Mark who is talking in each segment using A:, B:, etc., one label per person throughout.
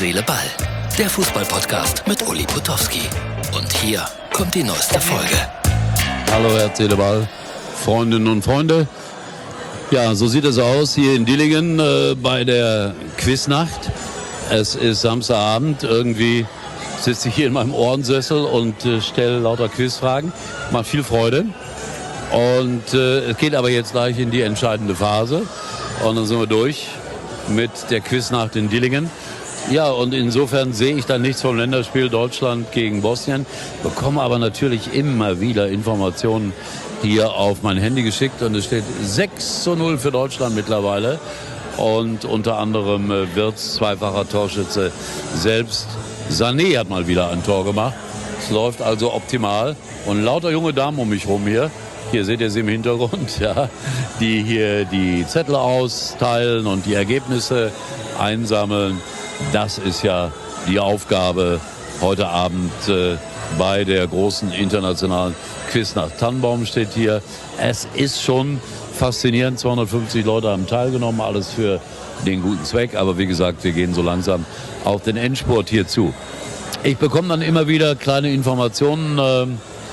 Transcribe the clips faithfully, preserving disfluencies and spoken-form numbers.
A: Seele, Ball. Der Fußball-Podcast mit Uli Potowski. Und hier kommt die neueste Folge.
B: Hallo Herz, Seele, Ball, Freundinnen und Freunde. Ja, so sieht es aus hier in Dillingen äh, bei der Quiznacht. Es ist Samstagabend, irgendwie sitze ich hier in meinem Ohrensessel und äh, stelle lauter Quizfragen. Macht viel Freude. Und äh, es geht aber jetzt gleich in die entscheidende Phase. Und dann sind wir durch mit der Quiznacht in Dillingen. Ja, und insofern sehe ich da nichts vom Länderspiel Deutschland gegen Bosnien, bekomme aber natürlich immer wieder Informationen hier auf mein Handy geschickt und es steht sechs zu null für Deutschland mittlerweile. Und unter anderem äh, Wirtz, zweifacher Torschütze, selbst Sané hat mal wieder ein Tor gemacht. Es läuft also optimal und lauter junge Damen um mich rum hier. Hier seht ihr sie im Hintergrund, ja, die hier die Zettel austeilen und die Ergebnisse einsammeln. Das ist ja die Aufgabe heute Abend äh, bei der großen internationalen Quiznacht. Tannenbaum steht hier. Es ist schon faszinierend. zweihundertfünfzig Leute haben teilgenommen, alles für den guten Zweck. Aber wie gesagt, wir gehen so langsam auf den Endspurt hier zu. Ich bekomme dann immer wieder kleine Informationen. Äh,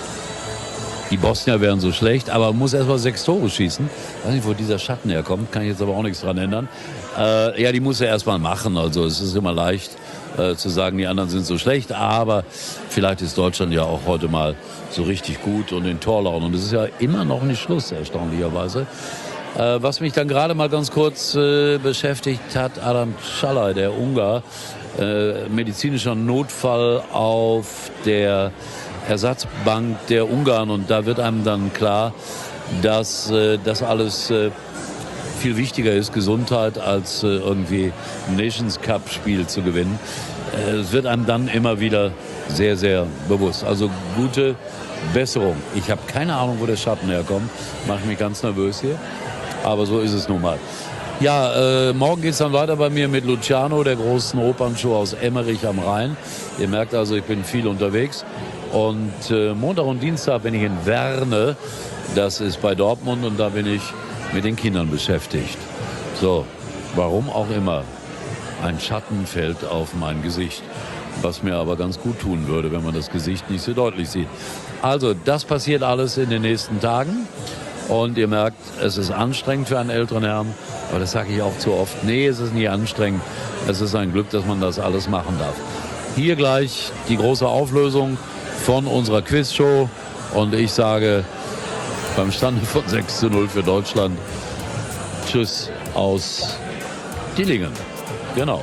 B: Die Bosnier wären so schlecht, aber man muss erst mal sechs Tore schießen. Ich weiß nicht, wo dieser Schatten herkommt, kann ich jetzt aber auch nichts dran ändern. Äh, ja, die muss er erst mal machen. Also es ist immer leicht äh, zu sagen, die anderen sind so schlecht. Aber vielleicht ist Deutschland ja auch heute mal so richtig gut und in Torlaune. Und es ist ja immer noch nicht Schluss, erstaunlicherweise. Äh, was mich dann gerade mal ganz kurz äh, beschäftigt hat, Adam Çalay, der Ungar, äh, medizinischer Notfall auf der Ersatzbank der Ungarn, und da wird einem dann klar, dass äh, das alles äh, viel wichtiger ist, Gesundheit, als äh, irgendwie ein Nations Cup Spiel zu gewinnen. Äh, es wird einem dann immer wieder sehr, sehr bewusst. Also gute Besserung. Ich habe keine Ahnung, wo der Schatten herkommt. Mache mich ganz nervös hier. Aber so ist es nun mal. Ja, äh, morgen geht es dann weiter bei mir mit Luciano, der großen Opernshow aus Emmerich am Rhein. Ihr merkt also, ich bin viel unterwegs. Und äh, Montag und Dienstag bin ich in Werne, das ist bei Dortmund, und da bin ich mit den Kindern beschäftigt. So, warum auch immer, ein Schatten fällt auf mein Gesicht, was mir aber ganz gut tun würde, wenn man das Gesicht nicht so deutlich sieht. Also, das passiert alles in den nächsten Tagen, und ihr merkt, es ist anstrengend für einen älteren Herrn, aber das sage ich auch zu oft. Nee, es ist nie anstrengend, es ist ein Glück, dass man das alles machen darf. Hier gleich die große Auflösung von unserer Quizshow, und ich sage beim Stande von sechs zu null für Deutschland tschüss aus Dillingen. Genau.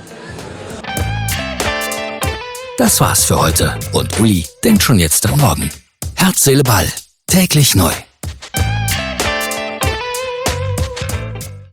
A: Das war's für heute und Uli denkt schon jetzt am Morgen. Herz, Seele, Ball. Täglich neu.